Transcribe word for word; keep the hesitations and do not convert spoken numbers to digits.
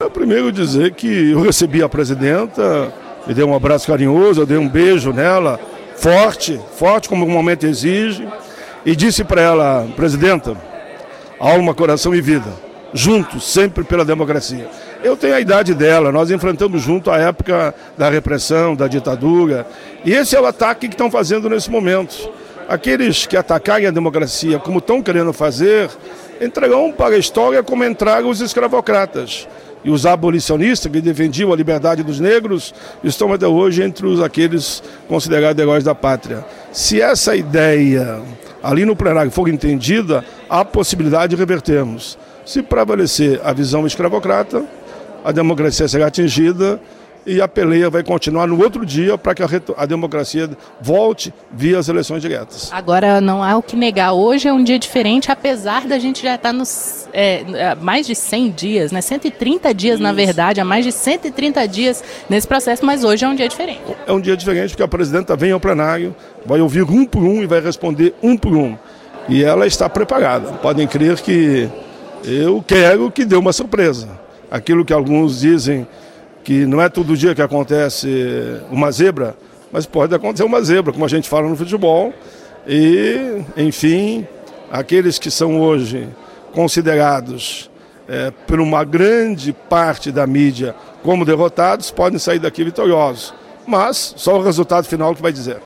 É, primeiro dizer que eu recebi a presidenta, me dei um abraço carinhoso, eu dei um beijo nela, forte, forte como o momento exige, e disse para ela: presidenta, alma, coração e vida, juntos, sempre pela democracia. Eu tenho a idade dela, nós enfrentamos junto a época da repressão, da ditadura, e esse é o ataque que estão fazendo nesse momento. Aqueles que atacarem a democracia como estão querendo fazer, entrarão para a história como entraram os escravocratas. E os abolicionistas que defendiam a liberdade dos negros estão até hoje entre os, aqueles considerados heróis da pátria. Se essa ideia ali no plenário for entendida, há possibilidade de revertermos. Se prevalecer a visão escravocrata, a democracia será atingida e a peleia vai continuar no outro dia para que a, a democracia volte via as eleições diretas. Agora, não há o que negar, hoje é um dia diferente, apesar da gente já estar nos é, mais de cem dias, né? cento e trinta dias, isso, na verdade, há mais de cento e trinta dias nesse processo, mas hoje é um dia diferente. É um dia diferente porque a presidenta vem ao plenário, vai ouvir um por um e vai responder um por um. E ela está preparada. Podem crer que eu quero que dê uma surpresa. Aquilo que alguns dizem que não é todo dia que acontece uma zebra, mas pode acontecer uma zebra, como a gente fala no futebol. E, enfim, aqueles que são hoje considerados é, por uma grande parte da mídia como derrotados, podem sair daqui vitoriosos. Mas só o resultado final que vai dizer.